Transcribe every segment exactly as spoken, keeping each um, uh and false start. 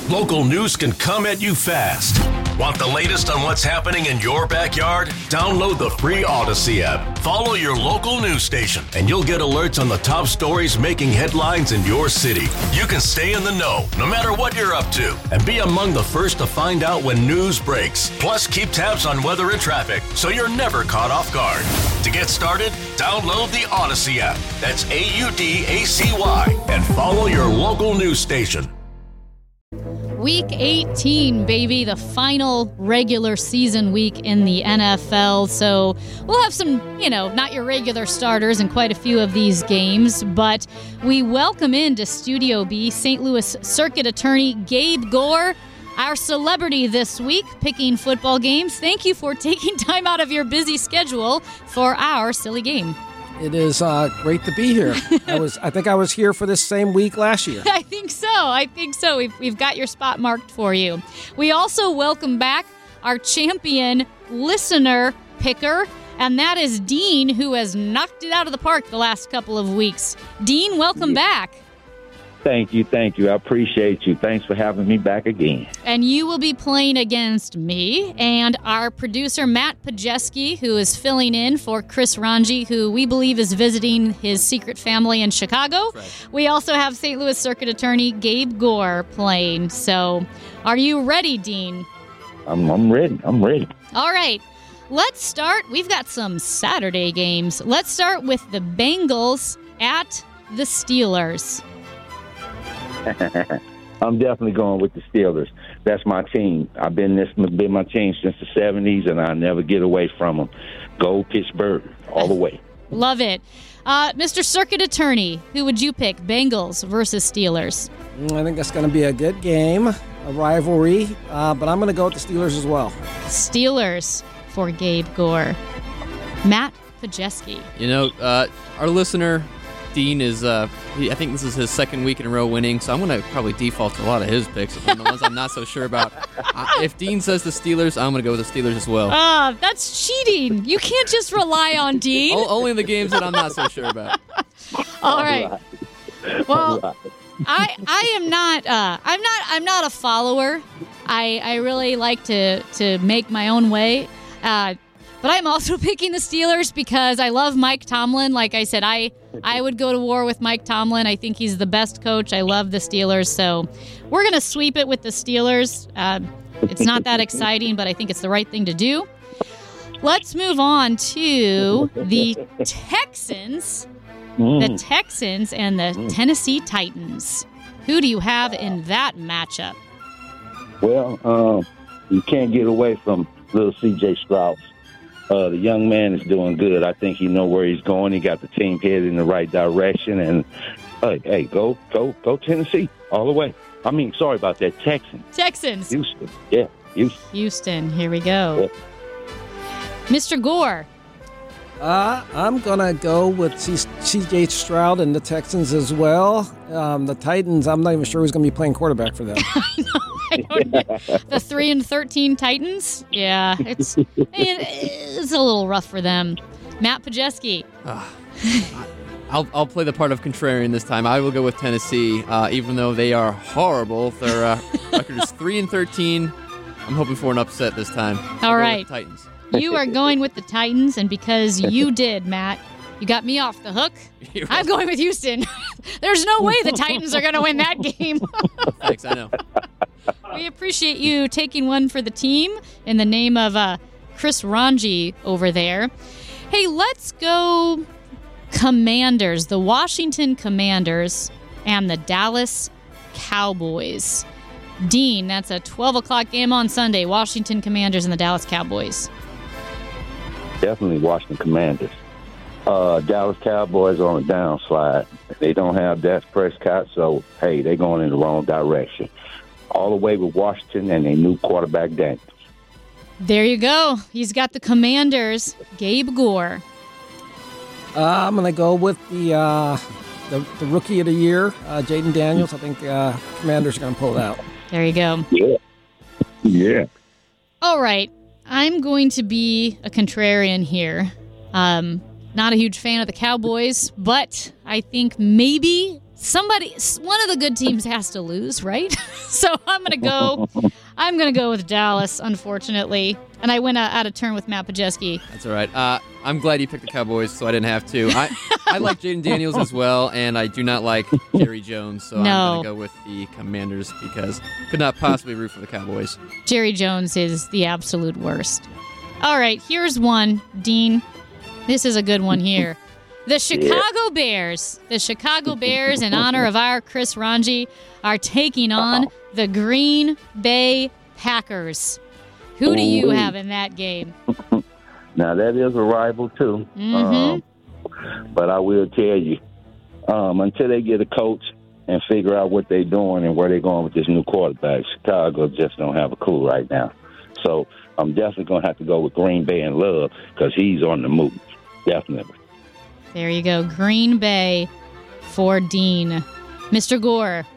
Local news can come at you fast. Want the latest on what's happening in your backyard? Download the free Odyssey app. Follow your local news station, and you'll get alerts on the top stories making headlines in your city. You can stay in the know, no matter what you're up to, and be among the first to find out when news breaks. Plus, keep tabs on weather and traffic, so you're never caught off guard. To get started, download the Odyssey app. That's A U D A C Y, and follow your local news station. Week eighteen, baby, the final regular season week in the N F L. So we'll have some, you know, not your regular starters in quite a few of these games. But we welcome into Studio B Saint Louis Circuit Attorney Gabe Gore, our celebrity this week, picking football games. Thank you for taking time out of your busy schedule for our silly game. It is uh, great to be here. I was, I think I was here for this same week last year. I think so. I think so. We've, we've got your spot marked for you. We also welcome back our champion listener picker, and that is Dean, who has knocked it out of the park the last couple of weeks. Dean, welcome yeah. back. Thank you, thank you. I appreciate you. Thanks for having me back again. And you will be playing against me and our producer, Matt Pajeski, who is filling in for Chris Ranji, who we believe is visiting his secret family in Chicago. Right. We also have Saint Louis Circuit Attorney Gabe Gore playing. So are you ready, Dean? I'm, I'm ready. I'm ready. All right. Let's start. We've got some Saturday games. Let's start with the Bengals at the Steelers. I'm definitely going with the Steelers. That's my team. I've been this been my team since the seventies, and I never get away from them. Go Pittsburgh all the way. Love it. Uh, Mister Circuit Attorney, who would you pick, Bengals versus Steelers? I think that's going to be a good game, a rivalry, uh, but I'm going to go with the Steelers as well. Steelers for Gabe Gore. Matt Pajeski. You know, uh, our listener, Dean, is, uh, he, I think this is his second week in a row winning, so I'm going to probably default to a lot of his picks, the ones I'm not so sure about. I, if Dean says the Steelers, I'm going to go with the Steelers as well. Ah, uh, that's cheating. You can't just rely on Dean. o- only in the games that I'm not so sure about. All right. Well, I I am not uh, I'm not I'm not a follower. I I really like to to make my own way. Uh, But I'm also picking the Steelers because I love Mike Tomlin. Like I said, I, I would go to war with Mike Tomlin. I think he's the best coach. I love the Steelers. So we're going to sweep it with the Steelers. Uh, it's not that exciting, but I think it's the right thing to do. Let's move on to the Texans. The Texans and the Tennessee Titans. Who do you have in that matchup? Well, um, you can't get away from little C J Stroud. Uh, the young man is doing good. I think he knows where he's going. He got the team headed in the right direction. And, hey, hey, go, go, go Tennessee all the way. I mean, sorry about that, Texans. Texans. Houston. Yeah, Houston. Houston. Here we go. Yeah. Mister Gore. Uh, I'm going to go with C J Stroud and the Texans as well. Um, the Titans, I'm not even sure who's going to be playing quarterback for them. I know. I don't know. The three and thirteen Titans? Yeah, it's it's a little rough for them. Matt Pajeski. Uh, I'll I'll play the part of contrarian this time. I will go with Tennessee, uh, even though they are horrible. Their uh, record is three and thirteen. I'm hoping for an upset this time. All I'll right, Titans. You are going with the Titans, and because you did, Matt, you got me off the hook. I'm going with Houston. There's no way the Titans are going to win that game. Thanks, I know. We appreciate you taking one for the team in the name of uh, Chris Ranji over there. Hey, let's go Commanders, the Washington Commanders and the Dallas Cowboys. Dean, that's a twelve o'clock game on Sunday, Washington Commanders and the Dallas Cowboys. Definitely Washington Commanders. Uh, Dallas Cowboys on a downslide. They don't have Dak Prescott, so, hey, they're going in the wrong direction. All the way with Washington and their new quarterback, Daniels. There you go. He's got the Commanders. Gabe Gore. Uh, I'm going to go with the, uh, the the rookie of the year, uh, Jaden Daniels. I think uh, Commanders are going to pull it out. There you go. Yeah. Yeah. All right. I'm going to be a contrarian here. Um, not a huge fan of the Cowboys, but I think maybe somebody, one of the good teams has to lose, right? So I'm going to go, I'm going to go with Dallas, unfortunately. And I went uh, out of turn with Matt Pajeski. That's all right. Uh, I'm glad you picked the Cowboys, so I didn't have to. I, I like Jaden Daniels as well, and I do not like Jerry Jones, so No. I'm going to go with the Commanders because could not possibly root for the Cowboys. Jerry Jones is the absolute worst. All right, here's one, Dean. This is a good one here. The Chicago Bears, the Chicago Bears, in honor of our Chris Ranji, are taking on the Green Bay Packers. Who do you have in that game? Now, that is a rival, too. Mm-hmm. Um, but I will tell you, um, until they get a coach and figure out what they're doing and where they're going with this new quarterback, Chicago just don't have a clue right now. So I'm definitely going to have to go with Green Bay and Love because he's on the move. Definitely. There you go. Green Bay for Dean. Mister Gore.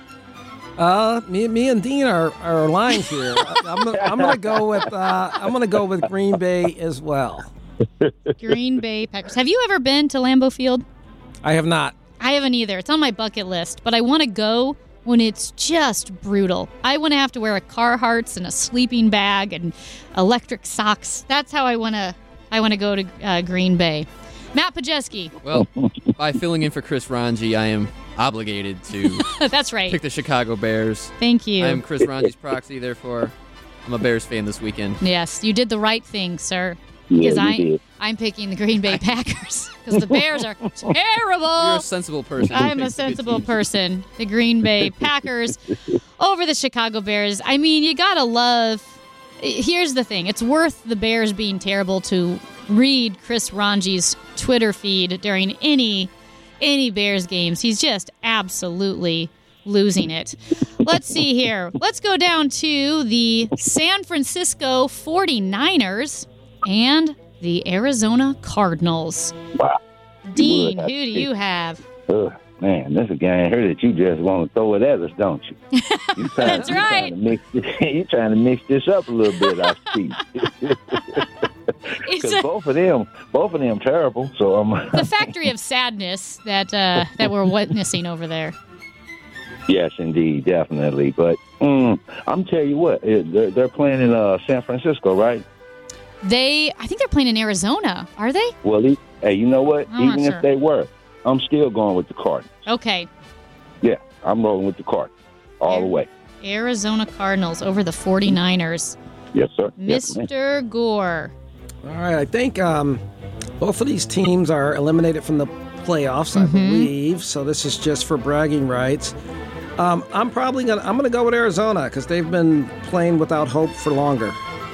Uh, me, me and Dean are, are aligned here. I'm gonna, I'm gonna go with uh, I'm gonna go with Green Bay as well. Green Bay Packers. Have you ever been to Lambeau Field? I have not. I haven't either. It's on my bucket list, but I want to go when it's just brutal. I want to have to wear a Carhartts and a sleeping bag and electric socks. That's how I want to. I want to go to uh, Green Bay. Matt Pajeski. Well, by filling in for Chris Ranji, I am obligated to That's right. pick the Chicago Bears. Thank you. I am Chris Ranji's proxy, therefore I'm a Bears fan this weekend. Yes, you did the right thing, sir. Yeah, Because you I, did. I'm picking the Green Bay Packers because the Bears are terrible. You're a sensible person. I'm a sensible person. The Green Bay Packers over the Chicago Bears. I mean, you gotta love. Here's the thing: it's worth the Bears being terrible to read Chris Ranji's Twitter feed during any any Bears games. He's just absolutely losing it. Let's see here. Let's go down to the San Francisco forty-niners and the Arizona Cardinals. Wow. Dean, You who would. do you have? Ugh, man, this is a game here that you just want to throw it at us, don't you? you trying, That's you right. Trying to mix this, you're trying to mix this up a little bit, I see. It's Because a, both of them, both of them terrible. So I'm. the factory of sadness that uh, that we're witnessing over there. Yes, indeed, definitely. But mm, I'm telling you what, it, they're, they're playing in uh, San Francisco, right? They, I think they're playing in Arizona. Are they? Well, e- hey, you know what? I'm not Even sure. if they were, I'm still going with the Cardinals. Okay. Yeah, I'm rolling with the Cardinals all the way. Arizona Cardinals over the forty-niners. Yes, sir. Yes, ma'am. Mister Gore. All right, I think um, both of these teams are eliminated from the playoffs, I Mm-hmm. believe. So this is just for bragging rights. Um, I'm probably gonna I'm gonna go with Arizona because they've been playing without hope for longer.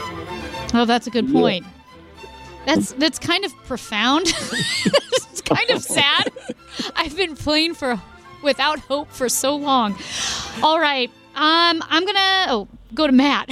Oh, that's a good point. That's that's kind of profound. It's kind of sad. I've been playing for without hope for so long. All right. Um, I'm gonna oh go to Matt.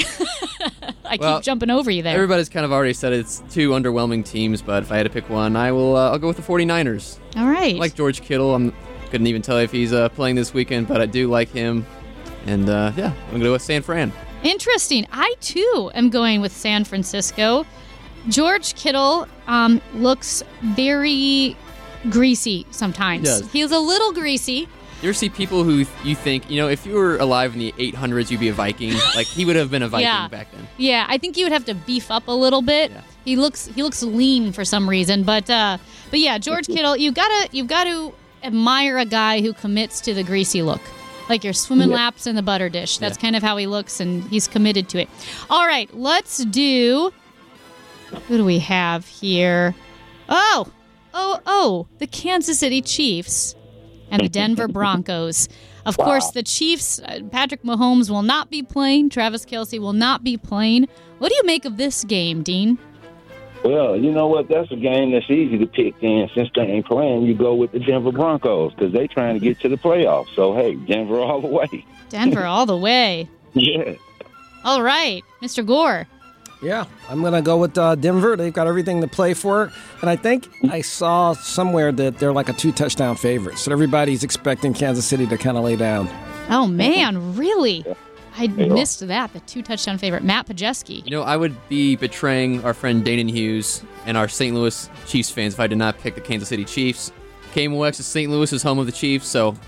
I Well, keep jumping over you there. Everybody's kind of already said it's two underwhelming teams, but if I had to pick one, I will. Uh, I'll go with the forty-niners. All right. I like George Kittle. I couldn't even tell if he's uh, playing this weekend, but I do like him. And uh, yeah, I'm gonna go with San Fran. Interesting. I, too, am going with San Francisco. George Kittle um, looks very greasy sometimes. He does. He's a little greasy. You ever see people who you think, you know, if you were alive in the eight hundreds, you'd be a Viking? Like, he would have been a Viking Yeah. back then. Yeah, I think you would have to beef up a little bit. Yeah. He looks he looks lean for some reason, but uh, but yeah, George Kittle, you gotta you've got to admire a guy who commits to the greasy look. Like you're swimming Yeah. laps in the butter dish. That's Yeah. kind of how he looks, and he's committed to it. All right, let's do. Who do we have here? Oh, oh, oh! The Kansas City Chiefs and the Denver Broncos. Of Wow. course, the Chiefs. Uh, Patrick Mahomes will not be playing. Travis Kelce will not be playing. What do you make of this game, Dean? Well, you know what? That's a game that's easy to pick. And since they ain't playing, you go with the Denver Broncos because they trying to get to the playoffs. So hey, Denver all the way. Denver all the way. Yeah. All right, Mister Gore. Yeah, I'm going to go with uh, Denver. They've got everything to play for. And I think I saw somewhere that they're like a two-touchdown favorite. So everybody's expecting Kansas City to kind of lay down. Oh, man, really? I Yeah. missed that. The two-touchdown favorite, Matt Pajeski. You know, I would be betraying our friend Danon Hughes and our Saint Louis Chiefs fans if I did not pick the Kansas City Chiefs. K M O X is Saint Louis is home of the Chiefs, so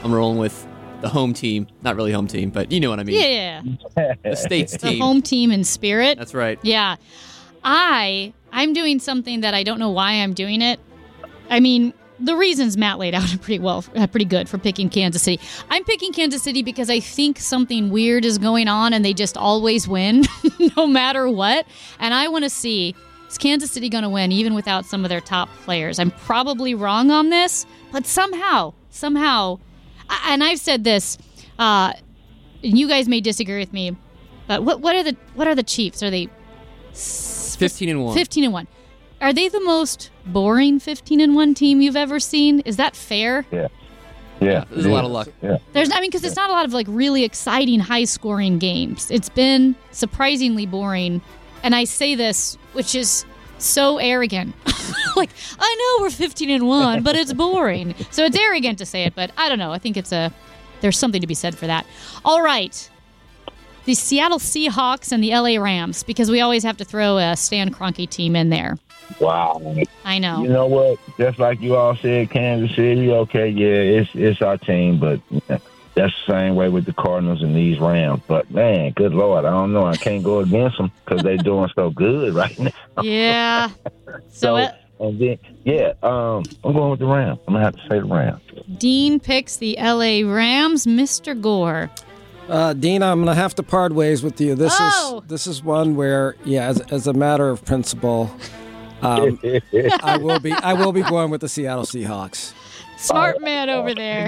I'm rolling with the home team. Not really home team, but you know what I mean. Yeah. The state's The team. home team in spirit. That's right. Yeah. I I'm doing something that I don't know why I'm doing it. I mean, the reasons Matt laid out are pretty well, uh, pretty good for picking Kansas City. I'm picking Kansas City because I think something weird is going on and they just always win, no matter what. And I want to see, is Kansas City going to win even without some of their top players? I'm probably wrong on this, but somehow, somehow, and I've said this, uh, and you guys may disagree with me, but what what are the what are the Chiefs? Are they fifteen and one? Fifteen and one. Are they the most boring fifteen and one team you've ever seen? Is that fair? Yeah. Yeah. There's a lot of luck. Yeah. There's, I mean, because it's not a lot of like really exciting, high-scoring games. It's been surprisingly boring, and I say this, which is so arrogant. Like, I know we're fifteen and one, but it's boring. So it's arrogant to say it, but I don't know. I think it's a there's something to be said for that. All right. The Seattle Seahawks and the L A Rams, because we always have to throw a Stan Kroenke team in there. Wow. I know. You know what? Just like you all said, Kansas City, okay, yeah, it's it's our team, but yeah, that's the same way with the Cardinals and these Rams. But, man, good Lord, I don't know. I can't go against them because they're doing so good right now. Yeah. So, So, uh, and then, yeah, um, I'm going with the Rams. I'm going to have to say the Rams. Dean picks the L A Rams. Mister Gore. Uh, Dean, I'm going to have to part ways with you. This Oh! is this is one where, yeah, as, as a matter of principle, um, I will be I will be going with the Seattle Seahawks. Smart man over there.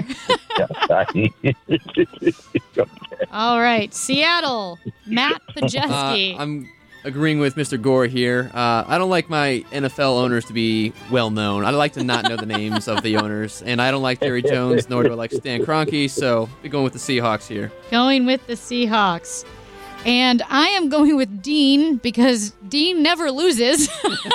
All right. Seattle. Matt Uh, Pajeski. I'm agreeing with Mister Gore here. Uh, I don't like my N F L owners to be well known. I like to not know the names of the owners, and I don't like Jerry Jones, nor do I like Stan Kroenke. So we're going with the Seahawks here. Going with the Seahawks. And I am going with Dean because Dean never loses.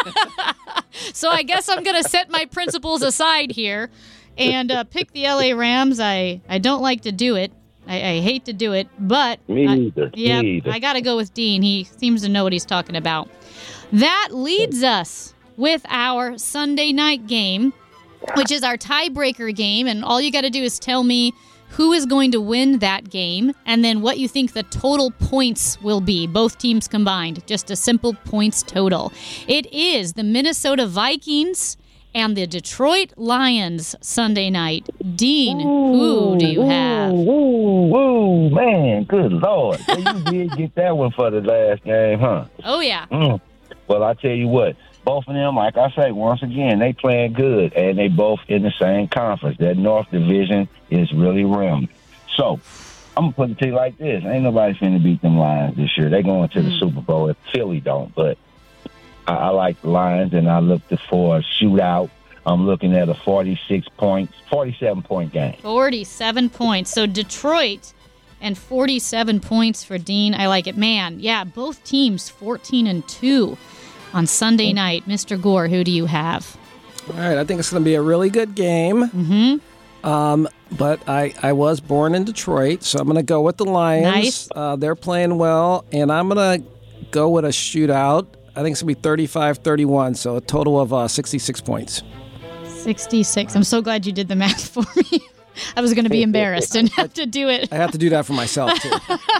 So I guess I'm going to set my principles aside here and uh, pick the L A Rams. I, I don't like to do it. I, I hate to do it, but Me I, neither. Yeah, Me neither. I got to go with Dean. He seems to know what he's talking about. That leads us with our Sunday night game, which is our tiebreaker game, and all you got to do is tell me who is going to win that game, and then what you think the total points will be, both teams combined. Just a simple points total. It is the Minnesota Vikings and the Detroit Lions Sunday night. Dean, who do you have? Woo, woo, man, good Lord. So you did get that one for the last game, huh? Oh, yeah. Mm. Well, I tell you what, both of them, like I say, once again, they playing good, and they both in the same conference. That North Division is really rimmed. So, I'm going to put it to you like this. Ain't nobody finna beat them Lions this year. They going to the Super Bowl if Philly don't, but I, I like the Lions, and I looked for a shootout. I'm looking at a forty-six point, forty-seven point game. forty-seven points. So Detroit and forty-seven points for Dean. I like it. Man, yeah, both teams fourteen and two on Sunday night. Mister Gore, who do you have? All right, I think it's going to be a really good game. Mm-hmm. Um, but I, I was born in Detroit, so I'm going to go with the Lions. Nice. Uh, they're playing well, and I'm going to go with a shootout. I think it's going to be thirty-five thirty-one, so a total of uh, sixty-six points. sixty-six. I'm so glad you did the math for me. I was going to be embarrassed and have to do it. I have to do that for myself, too.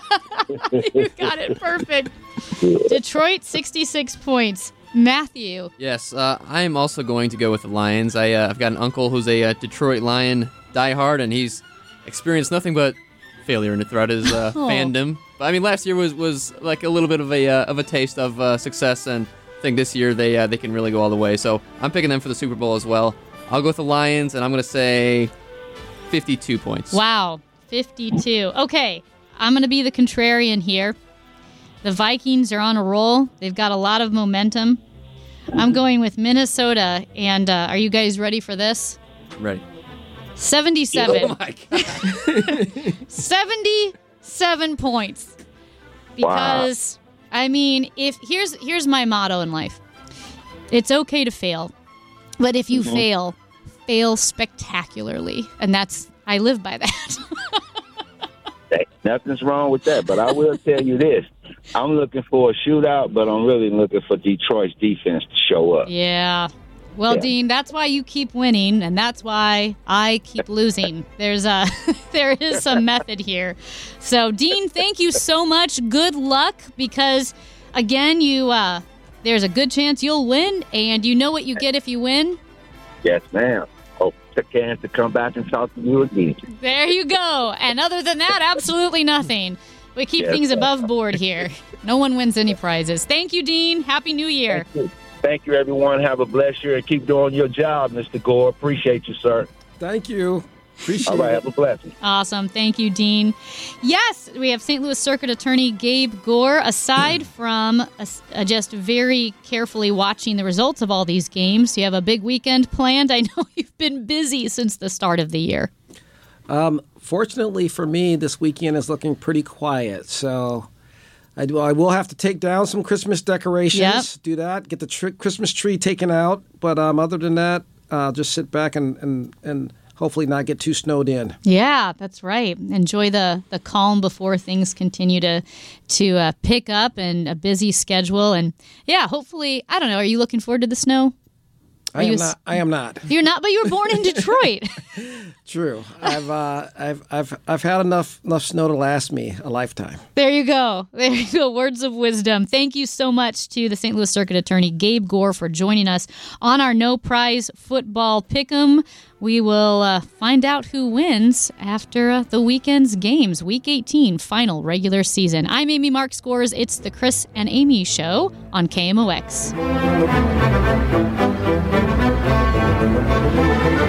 You got it perfect. Detroit, sixty-six points. Matthew. Yes, uh, I am also going to go with the Lions. I, uh, I've got an uncle who's a uh, Detroit Lion diehard, and he's experienced nothing but failure in throughout his uh, Oh. fandom. But I mean, last year was, was like a little bit of a uh, of a taste of uh, success, and I think this year they uh, they can really go all the way. So I'm picking them for the Super Bowl as well. I'll go with the Lions, and I'm going to say fifty-two points. Wow, fifty-two. Okay, I'm going to be the contrarian here. The Vikings are on a roll. They've got a lot of momentum. I'm going with Minnesota, and uh, are you guys ready for this? Ready? seventy-seven. Oh my god! seventy-seven points. Because I mean, if here's here's my motto in life. It's okay to fail. But if you mm-hmm. fail, fail spectacularly. And that's I live by that. Hey, nothing's wrong with that, but I will tell you this. I'm looking for a shootout, but I'm really looking for Detroit's defense to show up. Yeah. Well, Yeah. Dean, that's why you keep winning, and that's why I keep losing. There's a, there is some method here. So, Dean, thank you so much. Good luck, because again, you uh, there's a good chance you'll win, and you know what you get if you win. Yes, ma'am. Hope the chance to come back and talk to you again. There you go. And other than that, absolutely nothing. We keep Yes, things ma'am. above board here. No one wins any prizes. Thank you, Dean. Happy New Year. Thank you. Thank you, everyone. Have a blessed year and keep doing your job, Mister Gore. Appreciate you, sir. Thank you. Appreciate All right, it. have a blessing. Awesome. Thank you, Dean. Yes, we have Saint Louis Circuit Attorney Gabe Gore. Aside from uh, uh, just very carefully watching the results of all these games, you have a big weekend planned. I know you've been busy since the start of the year. Um, fortunately for me, this weekend is looking pretty quiet. So I do. I will have to take down some Christmas decorations. Yep. Do that. Get the tr- Christmas tree taken out. But um, other than that, uh, just sit back and, and, and hopefully not get too snowed in. Yeah, that's right. Enjoy the, the calm before things continue to to uh, pick up and a busy schedule. And yeah, hopefully, I don't know. Are you looking forward to the snow? I you am s- not. I am not. You're not, but you were born in Detroit. True. I've uh, I've I've I've had enough enough snow to last me a lifetime. There you go. There you go. Words of wisdom. Thank you so much to the Saint Louis Circuit Attorney Gabe Gore for joining us on our No Prize Football Pick'em. We will uh, find out who wins after uh, the weekend's games. Week eighteen, final regular season. I'm Amy Mark Scores. It's the Chris and Amy Show on K M O X.